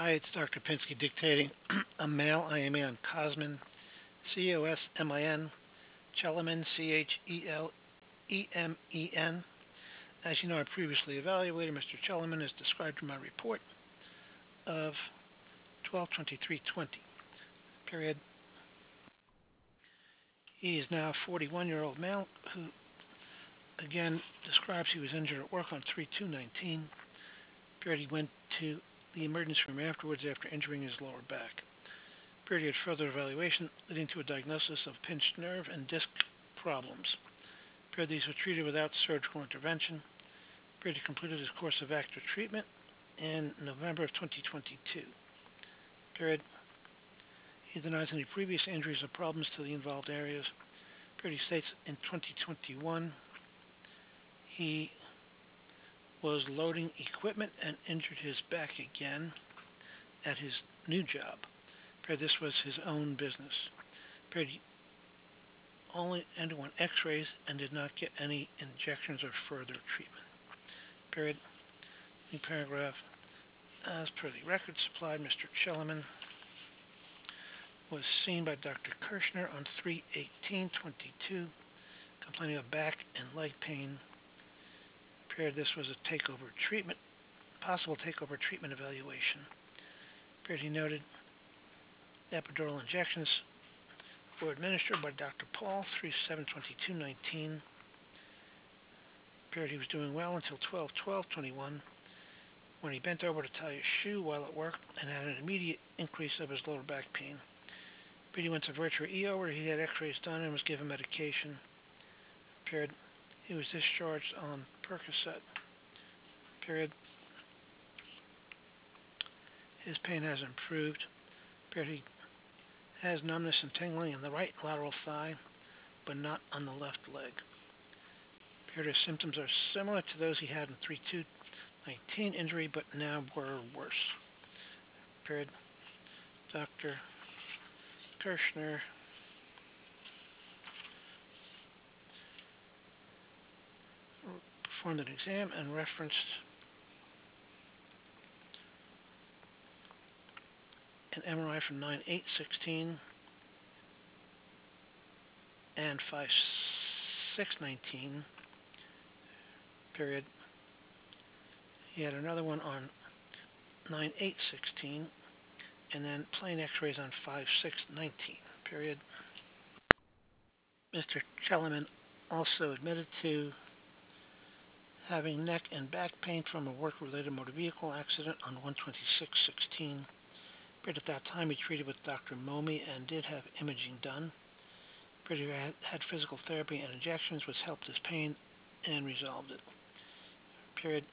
Hi, it's Dr. Pinsky dictating a mail IME on Cosmin, Cosmin, Chelamen, Chelemen. As you know, I previously evaluated Mr. Chelamen as described in my report of 12/23/20. Period. He is now a 41-year-old male who, again, describes he was injured at work on 3/2/19. Period. He went to the emergency room afterwards after injuring his lower back. Period. He had further evaluation leading to a diagnosis of pinched nerve and disc problems. Period. These were treated without surgical intervention. Period. He completed his course of active treatment in November of 2022. Period. He denies any previous injuries or problems to the involved areas. Period. He states in 2021 he was loading equipment and injured his back again at his new job. Period. This was his own business. Period. He only underwent x-rays and did not get any injections or further treatment. Period. New paragraph. As per the record supplied, Mr. Chelamen was seen by Dr. Kirschner on 3/18/22, complaining of back and leg pain. Period. This was a possible takeover treatment evaluation. Period. He noted epidural injections were administered by Dr. Paul 3/7/22/19. Period. He was doing well until 12/12/21, when he bent over to tie his shoe while at work and had an immediate increase of his lower back pain. Period. He went to Virtua EO where he had x-rays done and was given medication. Period. He was discharged on Percocet. Period. His pain has improved. Period. He has numbness and tingling in the right lateral thigh, but not on the left leg. Period. His symptoms are similar to those he had in 3/2/19 injury, but now were worse. Period. Dr. Kirschner performed an exam and referenced an MRI from 9/8/16 and 5/6/19. Period. He had another one on 9/8/16 and then plain x-rays on 5/6/19. Period. Mr. Chelamen also admitted to having neck and back pain from a work-related motor vehicle accident on 1/26/16. But at that time he treated with Dr. Momi and did have imaging done. But he had physical therapy and injections which helped his pain and resolved it. Period.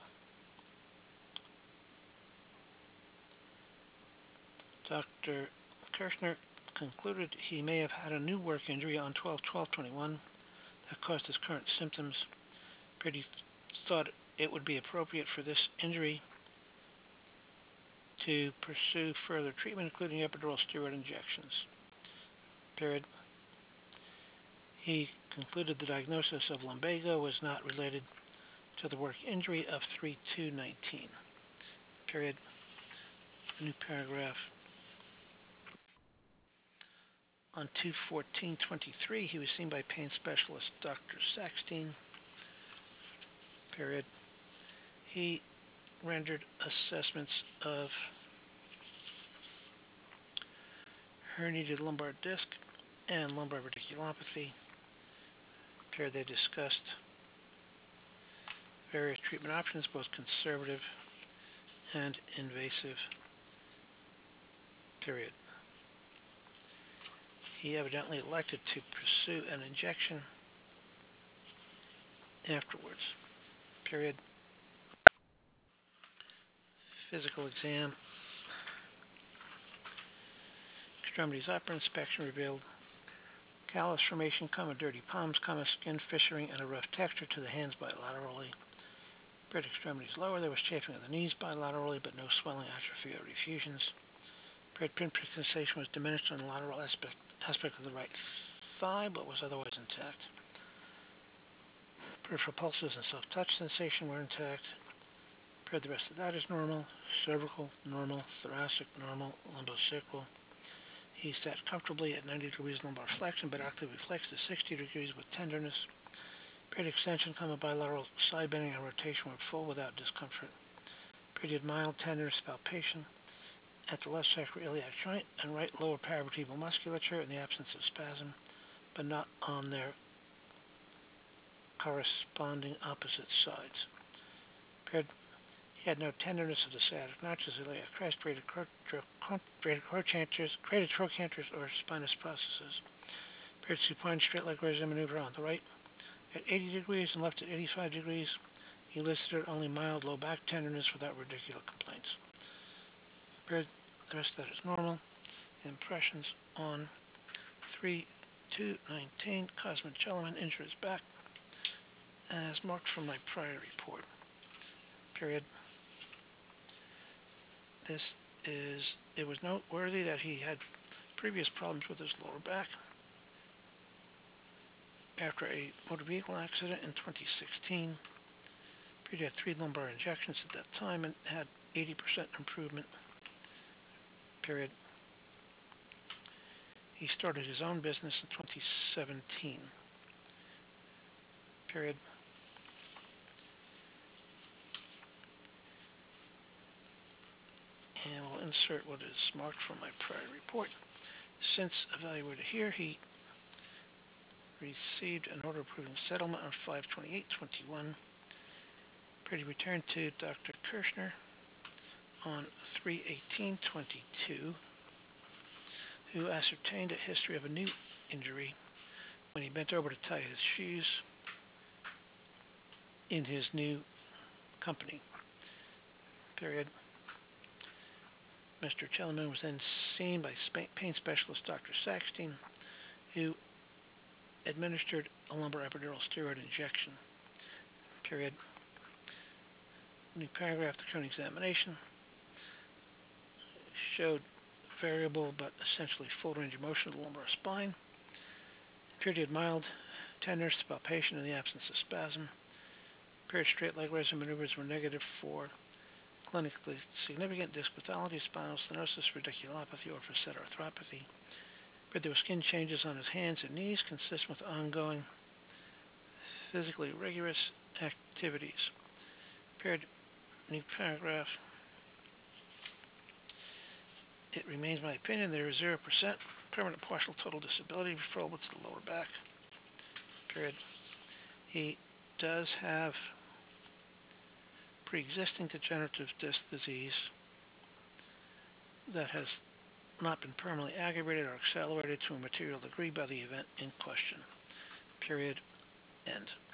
Dr. Kirschner concluded he may have had a new work injury on 12/12/21 that caused his current symptoms. Period. He thought it would be appropriate for this injury to pursue further treatment, including epidural steroid injections. Period. He concluded the diagnosis of lumbago was not related to the work injury of 3/2/19. Period. New paragraph. On 2/14/23, he was seen by pain specialist Dr. Saxtein. Period. He rendered assessments of herniated lumbar disc and lumbar radiculopathy. Period. They discussed various treatment options, both conservative and invasive. Period. He evidently elected to pursue an injection afterwards. Period. Physical exam. Extremities upper inspection revealed callus formation, dirty palms, skin fissuring, and a rough texture to the hands bilaterally. Period. Extremities lower, there was chafing of the knees bilaterally, but no swelling, atrophy, or effusions. Period. Pinprick sensation was diminished on the lateral aspect of the right thigh, but was otherwise intact. Peripheral pulses and self-touch sensation were intact. Period. The rest of that is normal. cervical, normal, thoracic, normal, lumbosacral. He sat comfortably at 90 degrees lumbar flexion, but actively flexed to 60 degrees with tenderness. Period extension, bilateral side bending and rotation were full without discomfort. Period mild tenderness, palpation at the left sacroiliac joint and right lower paravertebral musculature in the absence of spasm, but not on their corresponding opposite sides. Period. He had no tenderness of the sciatic notches, iliac crest, created trochanter's or spinous processes. Period supine straight leg raise maneuver on the right at 80 degrees and left at 85 degrees. He listed only mild low back tenderness without radicular complaints. Period. The rest of that is normal. Impressions on 3/2/19. Cosmin Chelaman injured his back as marked from my prior report. Period. It was noteworthy that he had previous problems with his lower back after a motor vehicle accident in 2016. He had 3 lumbar injections at that time and had 80% improvement. Period. He started his own business in 2017. Period. And we'll insert what is marked from my prior report. Since evaluated here, he received an order approving settlement on 5/28/21. Period. Returned to Dr. Kirschner on 3/18/22, who ascertained a history of a new injury when he bent over to tie his shoes in his new company. Period. Mr. Chelaman was then seen by pain specialist Dr. Saxton, who administered a lumbar epidural steroid injection. Period. New paragraph, the current examination showed variable but essentially full range of motion of the lumbar spine. Period. Mild tenderness to palpation in the absence of spasm. Period. Straight leg raise maneuvers were negative for clinically significant disc pathology, spinal stenosis, radiculopathy, or facet arthropathy. But there were skin changes on his hands and knees consistent with ongoing physically rigorous activities. Period. New paragraph. It remains my opinion there is 0% permanent partial total disability referable to the lower back. Period. He does have pre-existing degenerative disc disease that has not been permanently aggravated or accelerated to a material degree by the event in question. Period. End.